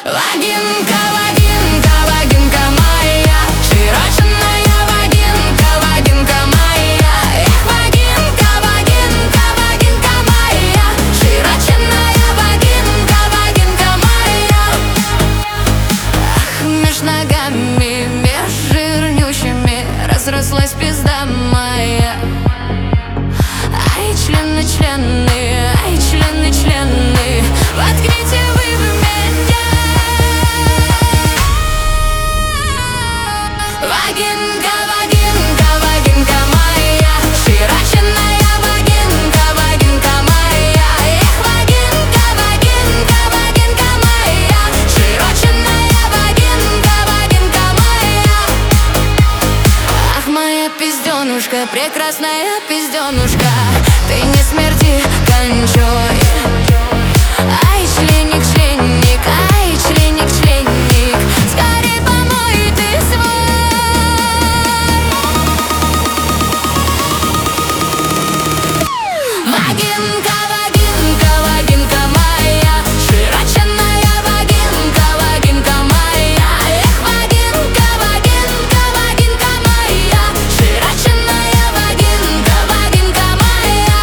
Вагинка, вагинка, вагинка моя, широченная вагинка, вагинка моя. Эх, вагинка, вагинка, вагинка моя, широченная вагинка, вагинка моя. Ах, меж ногами, меж жирнющими разрослась пизда моя. Ай, члены, члены, ай, члены, члены, воткните вы в меня. Вагинка, вагинка, вагинка моя, широченная вагинка, вагинка моя. Эх, вагинка, вагинка, вагинка моя, широченная вагинка, вагинка моя. Ах, моя пизденушка, прекрасная пизденушка, ты не смерди кончой. Ай, членик, членник, ай, членик, членник, скорей помой ты свой. Вагинка, вагинка, вагинка моя, широченная вагинка, вагинка моя. Эх, вагинка, вагинка, вагинка моя, широченная вагинка, вагинка моя.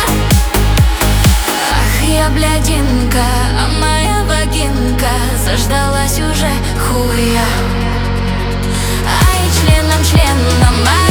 Ах, я блядинка, а моя вагинка заждалась уже хуя. Ай, членом, членом,